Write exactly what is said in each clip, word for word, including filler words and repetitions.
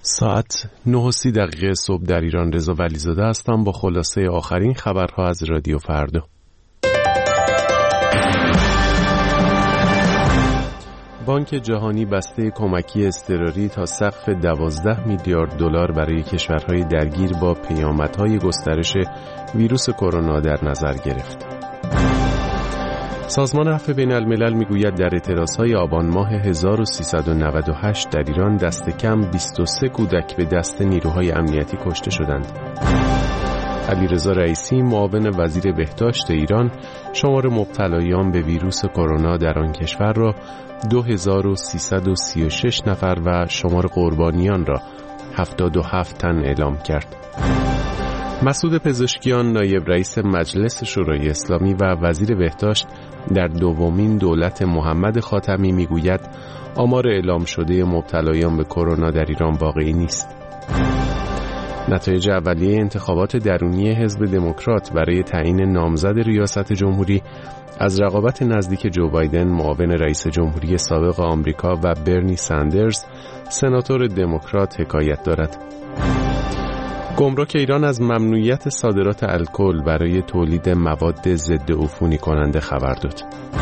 ساعت نه و سی دقیقه صبح در ایران. رضا ولیزاده هستم با خلاصه آخرین خبرها از رادیو فردا. بانک جهانی بسته کمکی اضطراری تا سقف دوازده میلیارد دلار برای کشورهای درگیر با پیامدهای گسترش ویروس کرونا در نظر گرفت. سازمان عفو بین الملل میگوید در اعتراضهای آبان ماه هزار و سیصد و نود و هشت در ایران دست کم بیست و سه کودک به دست نیروهای امنیتی کشته شدند. علیرضا رئیسی معاون وزیر بهداشت ایران شمار مبتلایان به ویروس کرونا در آن کشور را دو هزار و سیصد و سی و شش نفر و شمار قربانیان را هفتاد و هفت تن اعلام کرد. مسعود پزشکیان نایب رئیس مجلس شورای اسلامی و وزیر بهداشت در دومین دولت محمد خاتمی میگوید آمار اعلام شده مبتلایان به کرونا در ایران واقعی نیست. نتایج اولیه انتخابات درونی حزب دموکرات برای تعیین نامزد ریاست جمهوری از رقابت نزدیک جو بایدن معاون رئیس جمهوری سابق آمریکا و برنی ساندرز سناتور دموکرات حکایت دارد. گمرک ایران از ممنوعیت صادرات الکل برای تولید مواد ضد عفونی کننده خبر داد.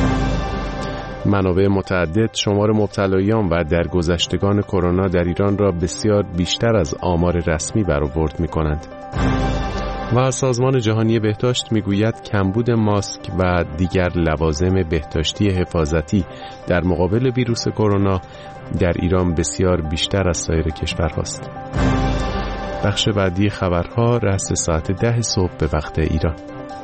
منابع متعدد شمار مبتلایان و درگذشتگان کرونا در ایران را بسیار بیشتر از آمار رسمی برآورد می‌کنند. و سازمان جهانی بهداشت میگوید کمبود ماسک و دیگر لوازم بهداشتی حفاظتی در مقابل ویروس کرونا در ایران بسیار بیشتر از سایر کشورهاست. بخش بعدی خبرها رأس ساعت ده صبح به وقت ایران.